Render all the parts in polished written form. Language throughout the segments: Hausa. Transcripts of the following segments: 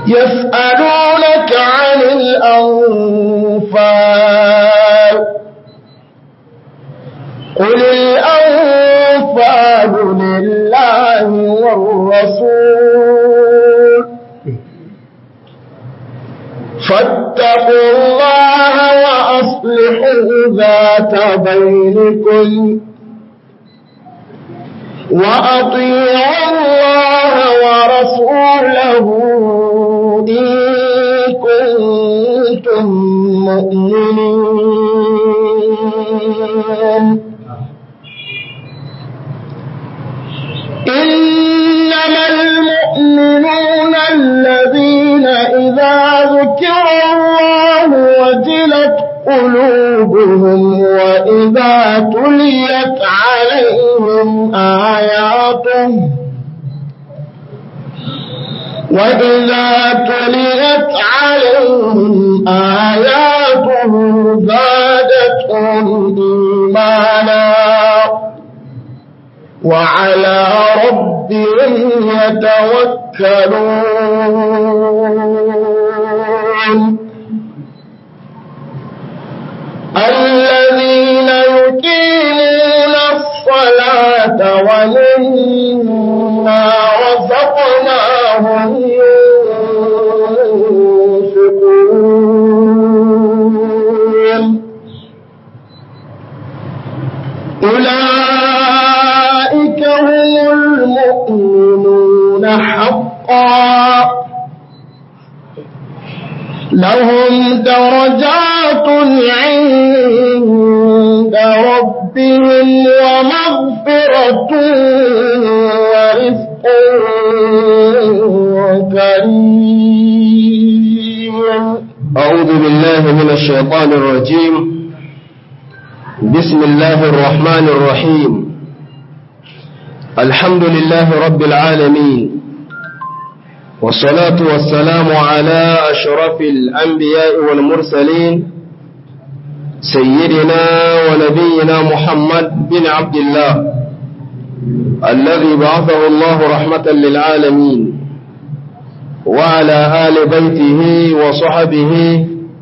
يسألونك عن الأنفال قل الأنفال لله والرسول فاتقوا الله وأصلحوا ذات بينكم وأطيعوا الله ورسوله إن كنتم مؤمنين إنما المؤمنون الذين إذا ذكر الله وجلت قلوبهم وإذا تليت عليهم آياته زادتهم إيمانا وعلى ربهم يتوكلون الذين يقيمون الصلاة ومما رزقناهم ينفقون أولئك هم المؤمنون حقا لهم درجات عند ربهم ومغفرة ورزق كريم. أعوذ بالله من الشيطان الرجيم. بسم الله الرحمن الرحيم. الحمد لله رب العالمين، والصلاة والسلام على أشرف الأنبياء والمرسلين سيدنا ونبينا محمد بن عبد الله الذي بعثه الله رحمة للعالمين، وعلى آل بيته وصحبه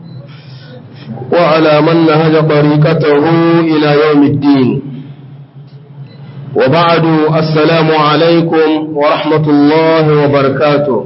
وعلى من نهج طريقته إلى يوم الدين. وبعد، السلام عليكم ورحمة الله وبركاته.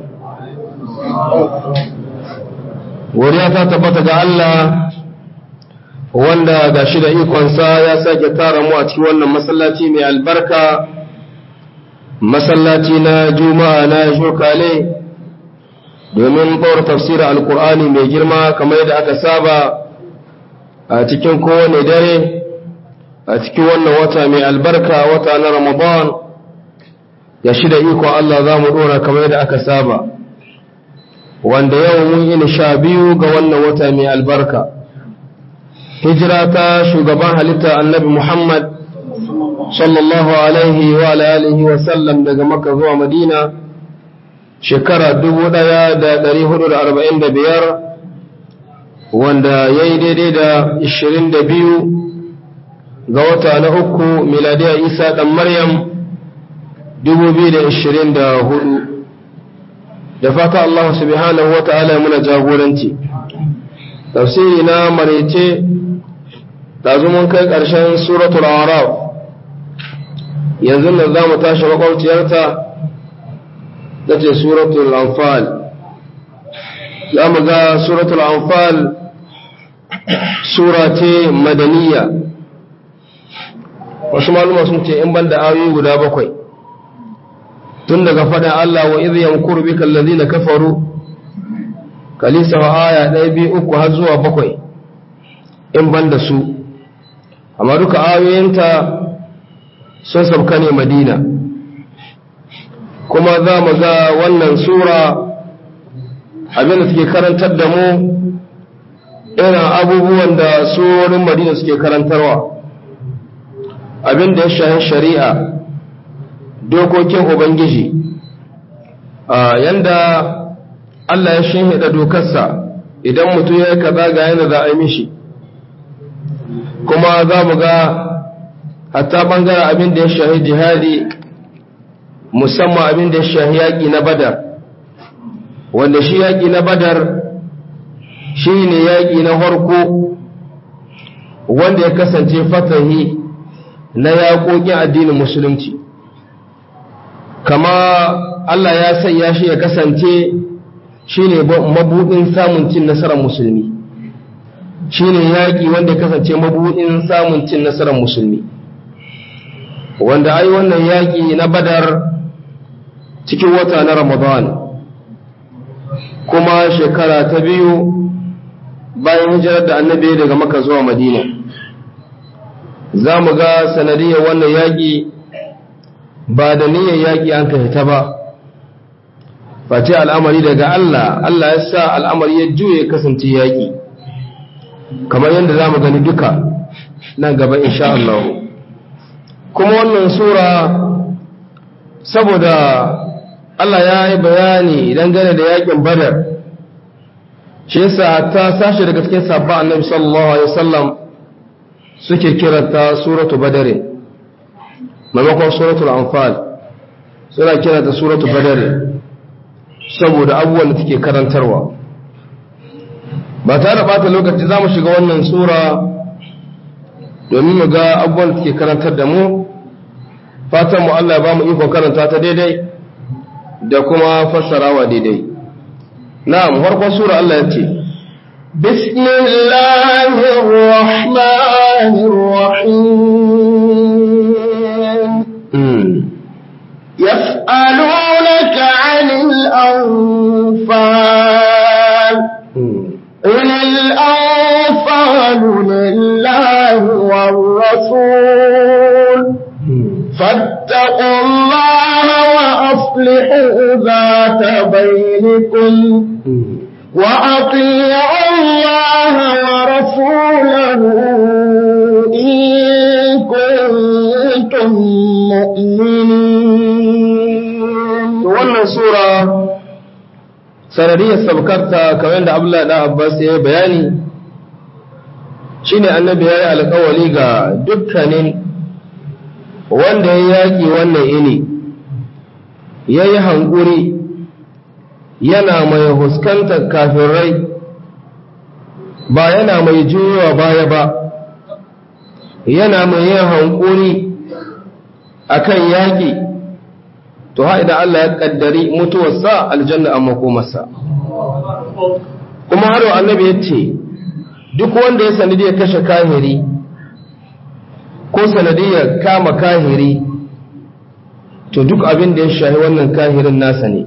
ورياتا تبتا الله wanda ga shi da ikonsa ya sake tara mu a cikin wannan masallaci mai albarka, masallaci na juma'a na shokale, domin ɗaura tafsirin alkur'ani mai girma kamar yadda aka saba a cikin kowane dare a cikin wannan wata mai albarka, wata na Ramadan. Ya shi da iko Allah za mu ɗora kamar yadda aka saba, wanda yau mun yi 12 ga wannan wata mai albarka. Hijira ta shugaban halitta annabi Muhammad sallallahu alaihi wa alihi wa sallam daga Makka zuwa Madina shekara 1445, wanda ya yi daidai da 22 ga wata na uku miladiyar Isa ɗan Maryam 2024. Da fata Allah subhanahu wa ta'ala muna jagoranci. Tafsiri na maraice ɗazu mun kai ƙarshen suratul Araf, yanzu nan za mu tashi makwabciyarta ta ce suratul Anfal. Za mu ga suratul Anfal sura ce madaniya. Wasu maluma sun ce in banda ayoyi guda 7, tun daga faɗin Allah wa idh yamkuru bika allazina kafaru kalisa wa aya 1, 2, 3 har zuwa 7 in banda su, amma duka ayoyinta sun sauka ne Madina. Kuma za mu ga wannan sura abinda suke karantar da mu irin abubuwan da surorin Madina suke karantarwa, abinda ya shahi shari'a, dokokin Ubangiji, yanda Allah ya shinhida dokarsa, idan mutum ya yi kaza ga yana za a yi mishi. Kuma za mu ga hatta ɓangaren abin da ya shahi jihadi, musamman abin da ya shahi yaƙi na Badar, wanda shi yaƙi na badar shi ne yaƙi na farko wanda ya kasance fatahi na yaƙoƙin addinin musulunci, kama Allah ya sanya shi ya kasance shi ne mabuɗin samun cin nasarar musulmi, shi ne yaƙi wanda ya kasance mabuɗin samun cin nasarar musulmi, wanda ai wannan yaƙi na badar cikin wata na Ramadan, kuma shekara ta biyu bayan hijirar da annabi daga Makka zuwa Madina. Za mu ga sanadiyar wannan yaƙi ba da niyyar yaƙi an kai ta ba, face al'amari daga Allah, Allah ya sa al'amari ya juye kasance yaƙi, kamar yadda za mu gani duka nan gaba insha Allah. Kuma wannan sura, saboda Allah ya yi bayani dangane da yaƙin Badar, shi yasa ta sashi daga cikin sabba annabi sallallahu alaihi wasallam suke kiranta suratu Badare, maimakon suratul Anfal suna kiranta suratu Badare saboda abubuwan da take karantarwa. Ba tare da bata lokaci za mu shiga wannan sura domin mu ga abubuwan da take karantar da mu. Fatan mu Allah ya ba mu iko karanta ta daidai da kuma fassarawa daidai. Na'am, farkon sura Allah ya ce Bismillahir Rahmanir Rahim. Yas'alunaka 'anil anfal. Qulil anfalu lillahi war rasul. فاتقوا الله وأصلحوا ذات بينكم وأطيعوا الله ورسوله إن كنتم مؤمنين. wannan sura sanadiyar sabkarta kamar da Abdullahi da Abbas ya bayani shine annabi ya yi alƙawari ga dukkanin wanda ya yaƙi wannan ini, ya yi hankuri yana mai huskantar kafirai ba yana mai juyowa baya ba, yana mai yin hankuri akan yaƙi, to haida Allah ya ƙaddari mutuwarsa aljanna a makomarsa. Kuma har annabi ya ce duk wanda ya sanadi ya kashe kahiri ko sanadiyar kama kahiri, to duk abin da ya shahi wannan kahirin nasa ne.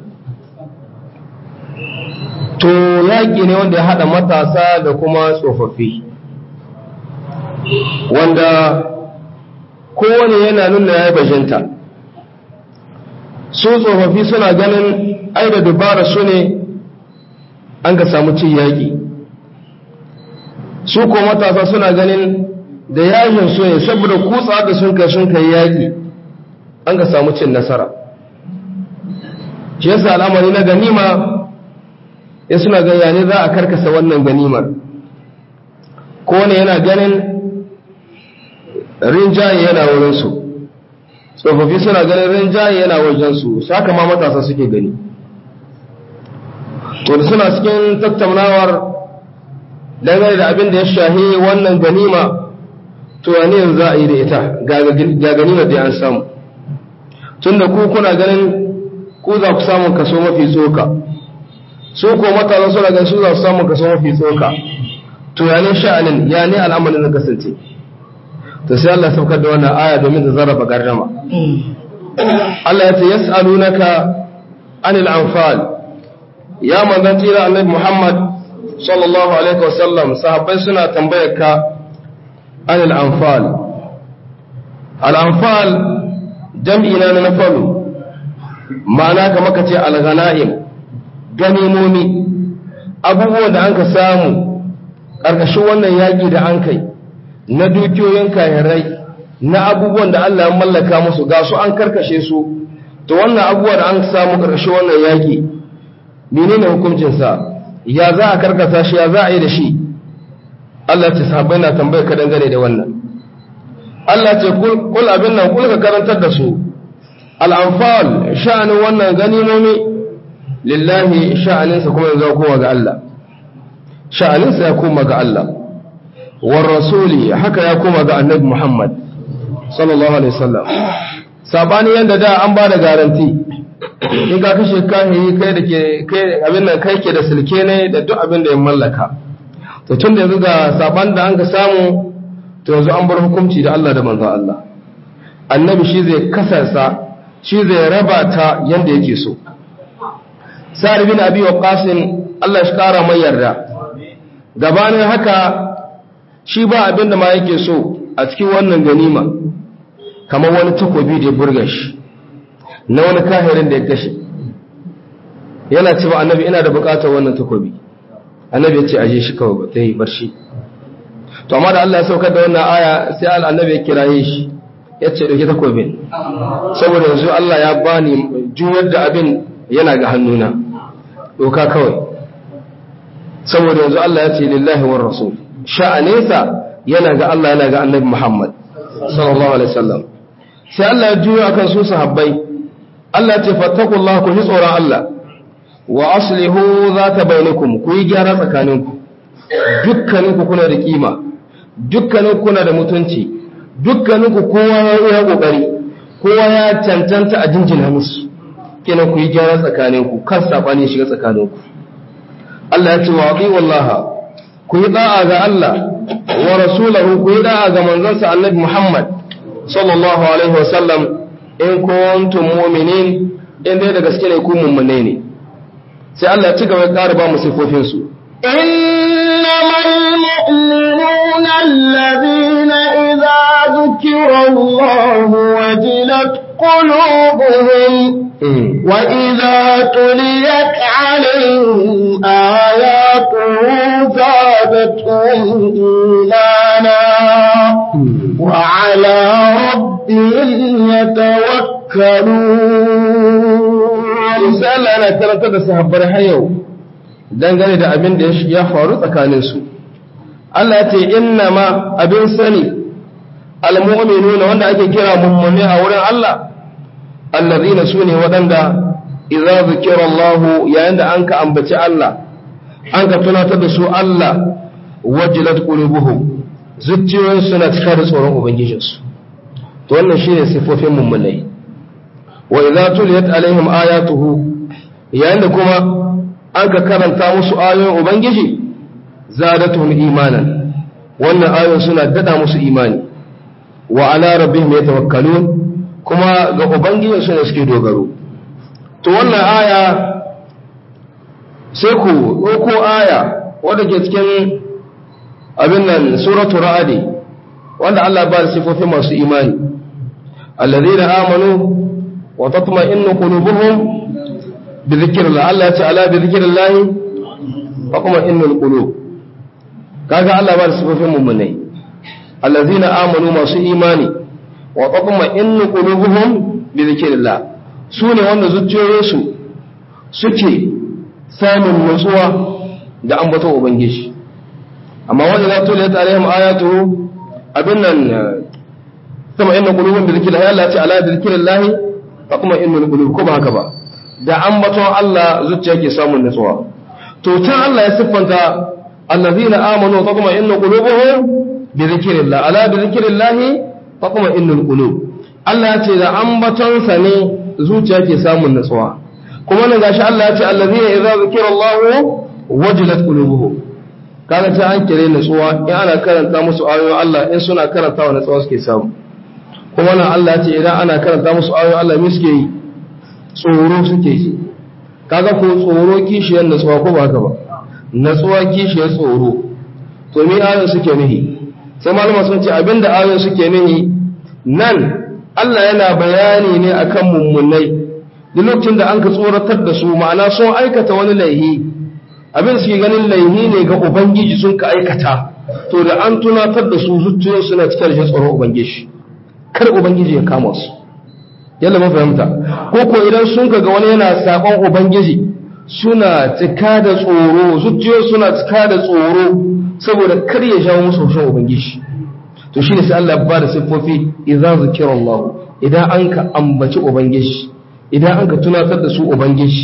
To yaƙi ne wanda ya haɗa matasa da kuma tsofaffi, wanda kowane yana nuna ya yi bajinta. Su tsofaffi suna ganin ai da dubara su ne an ga samu cin yaƙi, su ko matasa suna ganin da yashin so ne saboda kutsa da sun kai yaƙi an ga samu cin nasara. Shi yasa al'amari na ganima ya suna ganya ne za a karkasa wannan ganimar, ko ne yana ganin rinjaye yana wurinsu, tsofaffi suna ganin rinjaye yana wajensu, saka ma matasa suke gani. Wanda suna cikin tattaunawar dangane da abin da ya shahi wannan ganima, to ne yanzu za a yi da ita ga ganimar da an samu, tun da ku kuna ganin ku za ku samun kaso mafi tsoka, su ko matasa suna ganin su za su samun kaso mafi tsoka, to ya ne sha'anin ya ne al'amarin na kasance. To sai Allah saukar da wannan aya domin ta zarrafa gardama. Allah ya ce yas'alunaka anil anfal, ya manzon tira annabi Muhammad sallallahu alaihi wasallam, sahabbai suna tambayar ka anil anfal. Al anfal jam'i na nafalu, ma'ana kamar ka ce al ghanaim, ganimomi, abubuwan da an ka samu ƙarƙashin wannan yaƙi da an kai na dukiyoyin kahirai, na abubuwan da Allah ya mallaka musu, ga su an karkashe su, to wannan abubuwan da an samu ƙarshe wannan yaƙi menene hukuncinsa, ya za a karkasa shi, ya za a yi da shi. Allah ce sahabbai na tambayar ka dangane da wannan. Allah ce kul abin nan, kul ka karantar da su al-anfal, sha'anin wannan ganimomi lillahi sha'aninsa kuma yanzu ya koma ga Allah sha'aninsa ya koma ga Allah war rasuli haka ya koma ga annabi Muhammad sallallahu alaihi wasallam sabani yanda da an ba da garanti in ka kashe kahiri kai da kai abin nan kai ke da silke ne da duk abin da ya mallaka to tun da yanzu ga saban da an ka samu to yanzu an bar hukunci da Allah da manzon Allah annabi shi zai kasarsa shi zai raba ta yanda yake so Sa'ad bin Abi Waqqas Allah shi kara mai yarda gabanin haka shi ba abin da ma yake so a cikin wannan ganima kamar wani takobi da ya burga shi na wani kahirin da ya kashe yana cewa annabi ina da bukatar wannan takobi annabi ya ce aje shi kawai ba sai bar shi to amma da Allah ya saukar da wannan aya sai annabi ya kiraye shi ya ce dauki takobin saboda yanzu Allah ya bani juyar da abin yana ga hannuna doka kawai saboda yanzu Allah ya ce lillahi war rasul sha'anesa yana ga Allah yana ga annabi Muhammad sallallahu alaihi wasallam sai Allah ya juyo akan su sahabbai Allah ya ce fattaqullaha ku ji tsoron Allah wa aslihu zata bainakum ku yi gyara tsakaninku dukkaninku kuna da kima dukkaninku kuna da mutunci dukkaninku kowa ya yi kokari kowa ya cancanta a jinjina musu kenan ku yi gyara tsakaninku kan sabani shiga tsakaninku Allah ya ce wa ati wallaha ku yi da'a ga Allah wa rasulahu ku yi da'a ga manzansa Annabi Muhammad sallallahu alaihi wasallam in kuntum mu'minin in dai da gaske ne ku mu'mine ne sai Allah ya ci gaba ya ƙara ba mu sifofin su innamal mu'minuna alladhina idza dhukira Allahu wajilat qulubuhum wa idza tuliyat 'alayhim ayatuhu zadatuhum imana wa 'ala rabbihim yatawakkalun sai Allah yana karanta da sahabbar har yau dangane da abin da ya faru tsakaninsu Allah ya ce inna ma abin sani almu'minuna wanda ake kira mummuni a wurin Allah allazina sune wadanda idza zikira Allah yayin da anka ambaci Allah anka tunatar da su Allah wajilat qulubuhum zuciyoyinsu suna cika da tsoron ubangijinsu to wannan shine sifofin mummunai wa idza tuliyat alaihim ayatuhu yayin da kuma an ka karanta musu ayoyin ubangiji zadatuhum imanan wannan ayoyin suna dada musu imani wa ala rabbihim yatawakkalun kuma ga ubangijin su ne suke dogaro to wannan aya sai ku ko aya wanda ke cikin abin nan suratul ra'd wanda Allah ba da sifofin masu imani alladhina amanu wa tatma'innu qulubuhum bi dhikrillah Allah ta'ala bi dhikrillah wa tatma'innul qulub kaga Allah ba da sifofin mu'minai allazina amanu masu imani wa tatma'innu qulubuhum bi dhikrillah sune wanda zuciyoyinsu suke samun nutsuwa da ambaton ubangiji amma wanda za to lata alaihim ayatu abin nan tatma'innu qulubuhum bi dhikrillah Allah ta'ala bi dhikrillah kuma innul qulub ko ba haka ba da ambaton Allah zuciya ke samun nutsuwa to can Allah ya siffanta allazina amanu taqma innu qulubuhum bi dhikrillah ala bi dhikrillah taqma innul qulub Allah ya ce da ambaton sa ne zuciya ke samun nutsuwa kuma nan gashi Allah ya ce allazina idza zikira Allah wajilat qulubuhum kaga ta an kire nutsuwa in ana karanta musu ayoyin Allah in suna karantawa nutsuwa suke samu kuma nan Allah ce idan ana karanta musu ayoyin Allah me suke yi tsoro suke yi kaga ko tsoro kishiyar natsuwa ko ba haka ba natsuwa kishiyar tsoro to me ayoyin suke nihi sai malama sun ce abinda ayoyin suke nihi nan Allah yana bayani ne akan mummunai duk lokacin da an ka tsoratar da su ma'ana sun aikata wani laihi abin suke ganin laihi ne ga ubangiji sun ka aikata to da an tunatar da su zuciyarsu suna cikin rashin tsoron ubangiji kar ubangiji ya kama su yalla mun fahimta ko ko idan sun ga wani yana sakon ubangiji suna cika da tsoro zuciyoyi suna cika da tsoro saboda kar ya jawo musu hushin ubangiji to shine sai Allah ba da sifofi idza zikirallahu idan an ka ambaci ubangiji idan an ka tunatar da su ubangiji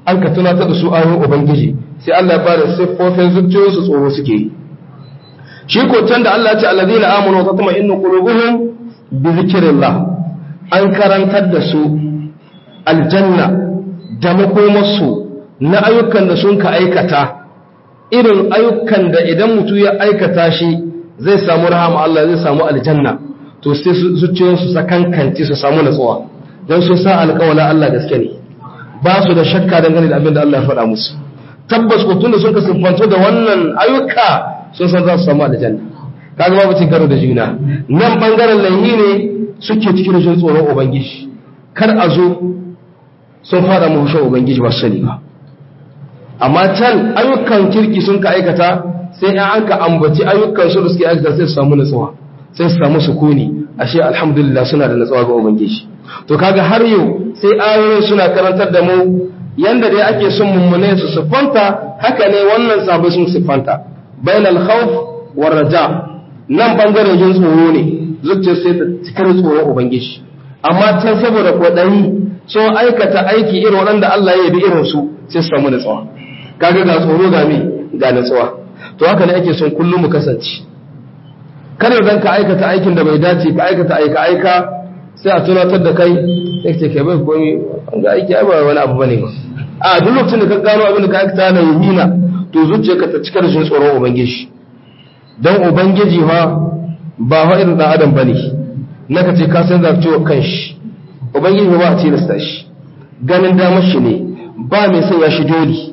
an ka tunatar da su ayoyin ubangiji sai Allah ba da siffofin zuciyoyinsu tsoro suke yi shi ko can da Allah ya ce allazina amanu wa tatma'innu qulubuhum bi zikrillah an karantar da su aljanna da makomarsu na ayyukan da sun ka aikata irin ayyukan da idan mutum ya aikata shi zai samu rahama Allah zai samu aljanna to sai zuciyoyinsu sakankanci su samu natsuwa don su sa alƙawala Allah gaske ne ba su da shakka dangane da abin da Allah ya faɗa musu tabbas ko tunda sun ka siffanto da wannan ayyuka sun san za su samu aljanna kaga babu cin karo da juna nan bangaren laihi ne suke cikin jin tsoron ubangiji kar a zo sun fara mu hushin ubangiji ba su sani ba amma can ayyukan kirki sun ka aikata sai an ka ambaci ayyukan su da suke aikata sai su samu natsuwa sai su samu sukuni ashe alhamdulillah suna da natsuwa ga ubangiji to kaga har yau sai ayoyin suna karantar da mu yanda dai ake son mummune su siffanta haka ne wannan sabai sun siffanta bainal khawf war raja nan bangaren jin tsoro ne zuciyar sai ta cikar tsoron ubangiji amma can saboda kodari sun aikata aiki irin wanda Allah ya yabi irin su sai su samu natsuwa kaga ga tsoro ga me ga natsuwa to haka ne ake son kullum mu kasance kada dan ka aikata aikin da bai dace ka aikata aika sai a tunatar da kai sai ce kai bai komai an ga aiki ai ba wani abu bane ba a duk lokacin da ka gano abin da ka aikata na yihina to zuciyarka ta cika da shi tsoron ubangiji dan ubangiji ba irin dan adam bane naka ce ka san zarcewa kanshi ubangiji ba a tilasta shi ganin damar shi ne ba mai sanya shi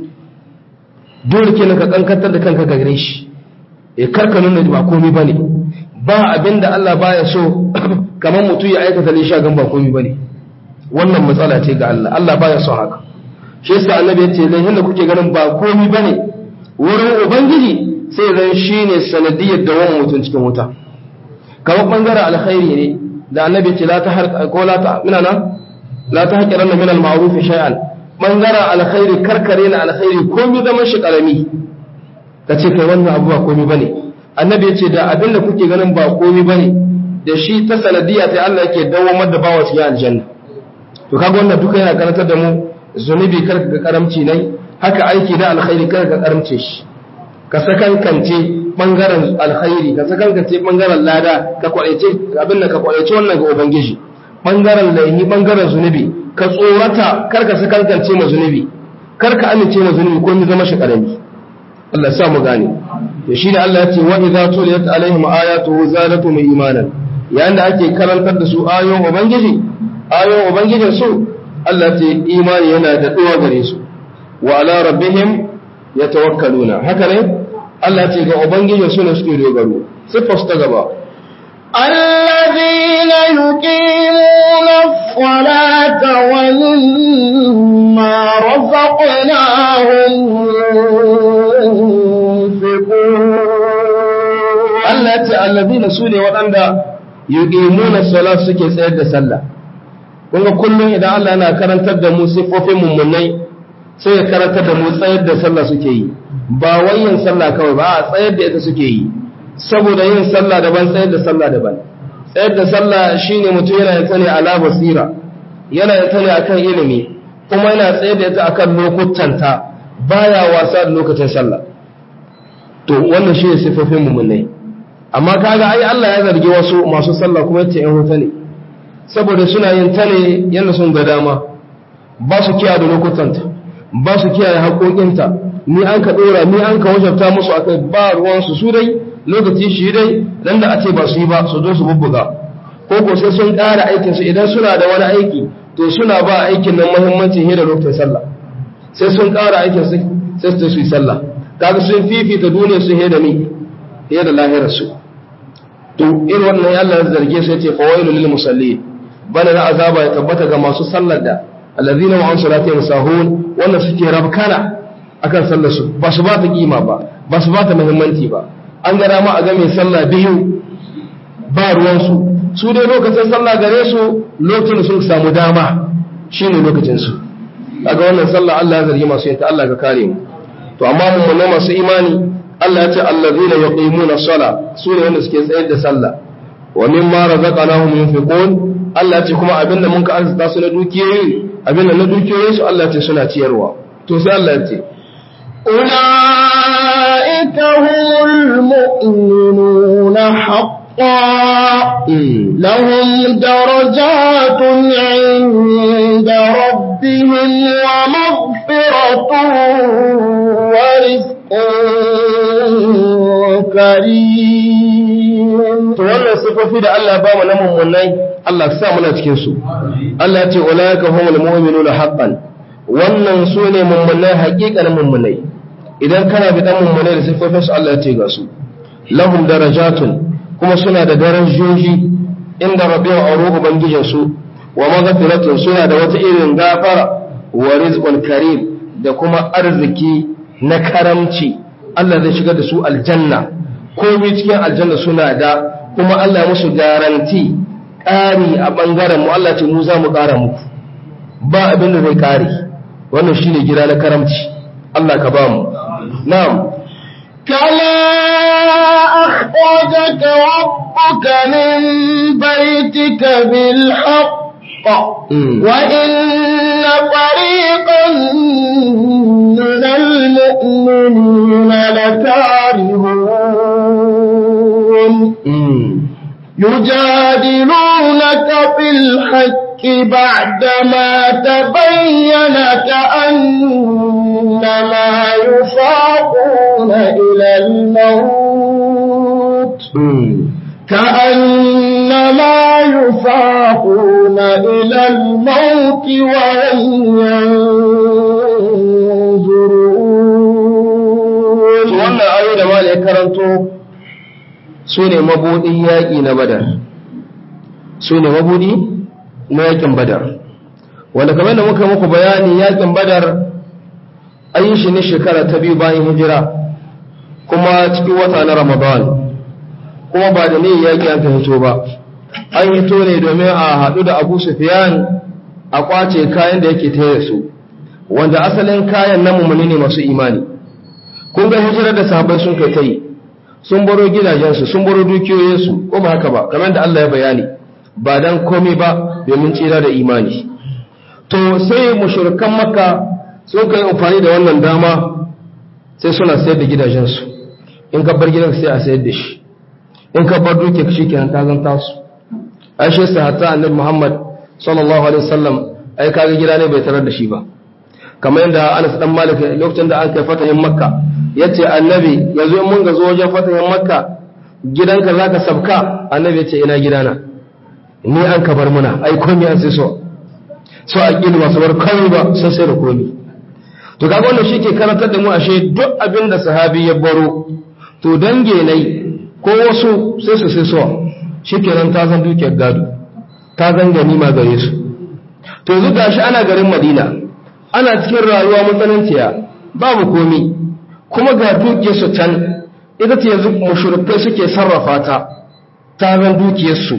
dole kenan ka kankantar da kanka ga gare shi karka nuna ba komai bane ba abinda Allah baya so kamar mutum ya aikata ne shagan ba komai bane wannan matsala ce ga Allah Allah baya so haka shi yasa annabi yace lahin da kuke ganin ba komai bane wurin ubangiji sai zan shine sanadiyar da wannan mutum cikin wuta kamar bangaren alkhairi ne da annabi yace la ta haqiranna min al-ma'ruf shay'an bangaren alkhairi karkare na alkhairi komai zaman shi karami kace kai wannan abu ba komai bane annabi yace da abinda kuke ganin ba komai bane da shi ta sanadiyya sai Allah yake dawamar da bawa cikin aljanna to kaga wannan duka yana karantar da mu zunubi karka ga karamci ne haka aiki da alkhairi karka ga karamce shi ka sakankance bangaren alkhairi ka sakankance bangaren lada ka kwaice abin da ka kwaice wannan ga ubangiji bangaren laihi bangaren zunubi ka tsorata karka sakankance ma zunubi karka amince ma zunubi ko ni zama shi karami Allah ya sa mu gane to shine Allah ya ce wa idza tuliyat alaihim ayatuhu zadatuhum imanan yayin da ake karantar da su ayoyin ubangijin su Allah ya ce imani yana da duwa gare su wa ala rabbihim yatawakkaluna haka ne Allah ya ce ga ubangijin su ne suke dogaro sifar su ta gaba الذين يقيمون الصلاة ومما رزقناهم Allah ce allazina su ne waɗanda yuqimuna salat suke tsayar da sallah kun ga kullum idan Allah yana karantar da mu sifofin mummunai sai ya karantar da mu tsayar da sallah suke yi ba wayin sallah kawai ba a tsayar da ita suke yi saboda yin sallah daban tsayar da sallah daban tsayar da sallah shine mutum yana yin tsane ala basira yana yin tsane akan ilimi kuma yana tsayar da ita akan lokutanta baya wasa da lokacin sallah to wannan shi ne sifofin mummunai amma kaga ai Allah ya zargi wasu masu sallah kuma yace in wuta ne saboda suna yin ta ne yanda sun ga dama ba su kiyaye da lokutanta ba su kiyaye haƙoƙinta ni an ka dora ni an ka wajabta musu akai ba ruwan su dai lokaci shi dai dan da a ce ba su yi ba su zo su bubbuga ko sai sun ƙara aikin su idan suna da wani aiki to suna ba aikin nan muhimmanci he da lokacin sallah sai sun ƙara aikin su sai su yi sallah kaga sun fifita duniya su he da ni he da lahirar su to irin wannan Allah ya zarge su yace fawailul lil musallin bana na azaba ya tabbata ga masu sallar da allazina wa an salatihim sahun wannan suke rabkana akan sallar su ba su ba ta kima ba su ba ta muhimmanci ba an gara ma a ga mai sallah biyu ba ruwansu su dai lokacin sallah gare su lokacin sun samu dama shine lokacin su kaga wannan sallah Allah ya zargi masu yanta Allah ka kare mu to amma mun ne masu imani Allah ya ce allazina yuqimuna as-sala su ne wanda suke tsayar da sallah wa mimma razaqnahum yunfiqun Allah ya ce kuma abinda mun ka arzuta su na dukiyoyi abinda na dukiyoyin su Allah ya ce suna ciyarwa to sai Allah ya ce أولئك هم المؤمنون حقا لهم درجات عند ربهم ومغفرة ورزق كريم. to wannan sifofi da Allah ba mu na mummunai Allah ya sa muna cikin su. Allah ya ce ulaika humul mu'minuna haqqan, wannan su ne mummunai haƙiƙanin mummunai. Idan kana bi dan mummunai da sifofin su Allah ya ce ga su lahum darajatun, kuma suna da darajoji inda rabbihim aruhu bangijin su, wa maghfiratun suna da wata irin gafara, wa rizqun karim da kuma arziki na karamci. Allah zai shigar da su aljanna, komai cikin aljanna suna da, kuma Allah musu garanti ƙari a ɓangaren mu. Allah ce mu za mu ƙara muku, ba abin da zai ƙare. Wannan shine gida na karamci. Allah ka ba mu. Na'am. كما أخرجك ربك من بيتك بالحق وإن فريقا من المؤمنين لكارهون يجادلونك في الحق بعدما تبين كأنما يساقون إلى الموت وهم ينظرون. wannan ayoyi da malai karanto su ne mabudin yaƙi na Badar, su ne mabudi na yaƙin Badar, wanda kamar da muka muku bayani yaƙin Badar an yi shi ne shekara ta 2 bayan hijira, kuma cikin wata na Ramadan, kuma ba da ne yaƙi an ka hito ba, an hito ne domin a haɗu da Abu Sufyan a ƙwace kayan da yake taya su, wanda asalin kayan na mummuni ne masu imani. Kun ga hijirar da sahabbai sun kai ta yi, sun baro gidajensu, sun baro dukiyoyinsu, ko ba haka ba, kamar da Allah ya bayani, ba dan komai ba domin tsira da imani. To sai mushrikan Makka sun kai amfani da wannan dama, sai suna sayar da gidajensu. In ka bar gidanka sai a sayar da shi, in ka bar dukiyar shi kenan ta zanta su. Aisha sa hatta Annabi Muhammad sallallahu alaihi wasallam ai kaga gida ne bai tarar da shi ba. Kamar yadda Anas dan Malik lokacin da an kai fatahin Makka yace Annabi yanzu in mun ga zo wajen fatahin Makka gidanka zaka sabka, Annabi yace ina gidana ni an ka bar muna ai komai an sai so aqili ba su bar komai ba sun sai da komai. To kaga wannan shike karantar da mu ashe duk abin da sahabi ya baro to dange nai ko wasu sai su sai so shikenan ta zan dukiyar gado, ta zan ganima gare su. To yanzu gashi ana garin Madina, ana cikin rayuwa matsananciya, babu komi, kuma ga dukiyarsu can, ita ce yanzu mushrikai suke sarrafa ta, ta zan dukiyarsu.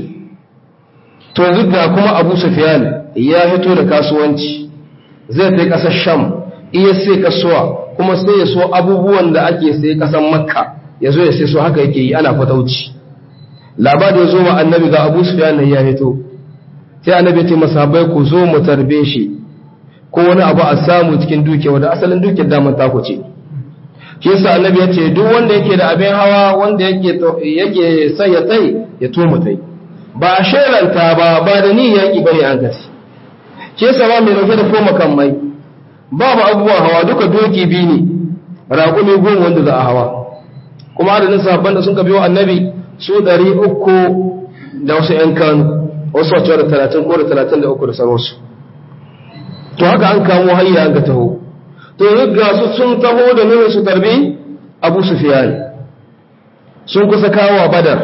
To yanzu ga kuma Abu Sufyan ya fito da kasuwanci, zai kai ƙasar Sham, iya sai kasuwa, kuma sai ya so abubuwan da ake sai ƙasar Makka, ya zo ya sai so haka yake yi ana fatauci. Labari ya zo wa Annabi ga Abu Sufyan ya fito, sai Annabi ya ce masahabai ku zo mu tarbe shi, ko wani abu a samu cikin dukiya wadda asalin dukiyar daman taku ce. Shi yasa Annabi ya ce duk wanda yake da abin hawa wanda yake sai ya tai ya toma tai, ba a shelanta ba da ni yaki bane an gasi. Shi yasa ba mai dauke da koma kan mai, babu abubuwan hawa duka doki biyu ne, raƙumi 10 wanda za a hawa. Kuma adadin sahabban da sun ka biyo Annabi su 300 da wasu ‘yan kanu, wasu wacce da 30 ko da 33 da sarwarsu. To haka an kamo hanyar an ga taho. To ga su sun taho da nuna su tarbi Abu Sufyan, sun kusa kawo a Badar,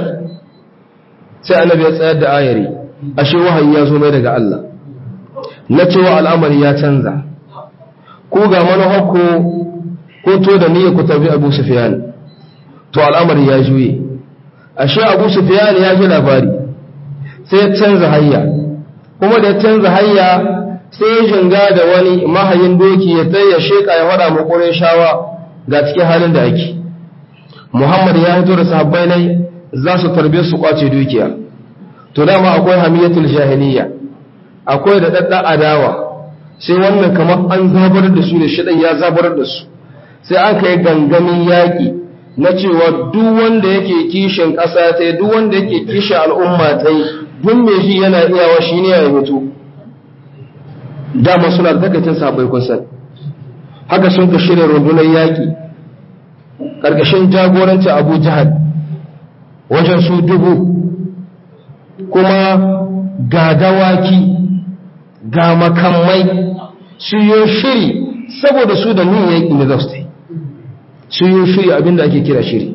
sai Annabi ya tsayar da ayari, ashe wahayi ya zo mai daga Allah, na cewa al'amari ya canza. Ku ga manuhakku ko to da niyyar ku tarbi Abu Sufyan, to al'amari ya juye. Ashe Abu Sufyan ya ji labari, sai ya canza hayya, kuma da ya canza hayya sai ya jinga da wani mahayin doki ya tsaye sheka ya fada mu Qurayshawa ga cikin halin da ake. Muhammad ya hito da sahabbai nai za su tarbe su kwace dukiya. To dama akwai hamiyatul jahiliya, akwai da dadda adawa sai wannan kamar an zabar da su da shidan ya zabar da su sai an kai gangamin yaƙi na cewa duk wanda yake kishin ƙasa ta duk wanda yake kishin al'umma ta duk mai shi yana iyawa shi ne ya mutu dama suna da takaitin sabai kusan haka sun ka shirya rundunar yaƙi ƙarƙashin jagoranci Abu Jahal wajen su 1000 kuma ga dawaki ga makamai su yi shiri saboda su da nin yaƙi na zafstai su yi shiri abinda ake kira shiri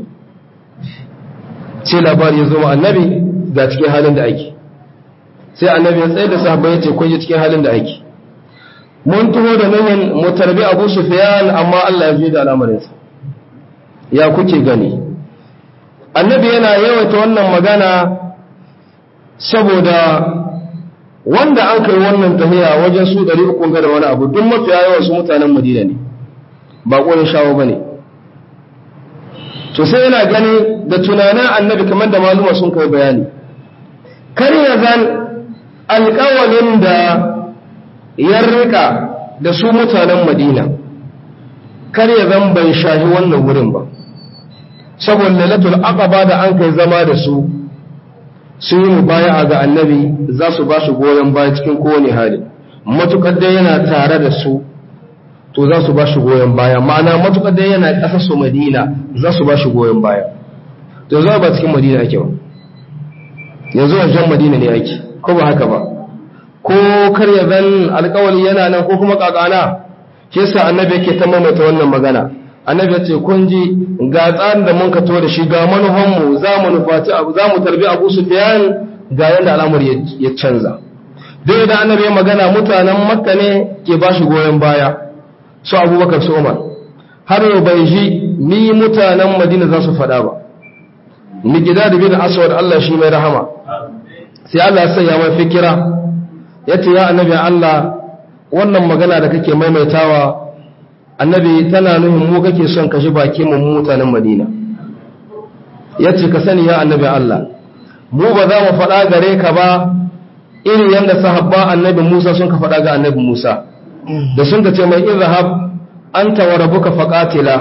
sai labari ya zama annabi ga cikin halin da ake sai annabi ya tsaye da sahabbai ya ce kun yi cikin halin da ake mun tuho da nan mu tarbi Abu Sufyan amma Allah ya ji da al'amarinsa ya kuke gani annabi yana yawaita wannan magana saboda wanda an kai wannan tahiya wajen su 300 ga da wani abu duk mafiya yawan su mutanen Madina ne ba ƙorin shawo bane to sai yana gani da tunanin annabi kamar da maluma sun kai bayani kar ya zan alƙawalin da ya rika da su mutanen Madina kar ya zan bai shahi wannan wurin ba saboda lailatul aqaba da an kai zama da su sun yi mubaya'a ga annabi za su ba shi goyon baya cikin kowane hali matukar dai yana tare da su to za su ba shi goyon baya ma'ana matukar dai yana ƙasar su Madina za su ba shi goyon baya to za ba cikin Madina ake ba yanzu wajen Madina ne ake ko ba haka ba ko kar ya zan alƙawari yana nan ko kuma kakana shi yasa annabi yake ta maimaita wannan magana annabi ya ce kun ji ga tsarin da mun ka to da shi ga manufanmu za mu nufaci abu za mu tarbi Abu Sufyan ga yanda al'amari ya canza duk da annabi ya magana mutanen Makka ne ke ba shi goyon baya su Abubakar su Umar har yau bai ji ni mutanen Madina za su faɗa ba ni gida da bin Aswad Allah shi mai rahama sai Allah ya sanya mai fikira yace ya annabi Allah wannan magana da kake maimaitawa annabi tana nuhin mu kake son ka ji baki mu mutanen Madina yace ka sani ya annabi Allah mu ba za mu faɗa gare ka ba irin yanda sahabba annabi Musa sun ka faɗa ga annabi Musa da sun ka ce mai izhab anta wa rabbuka faqatila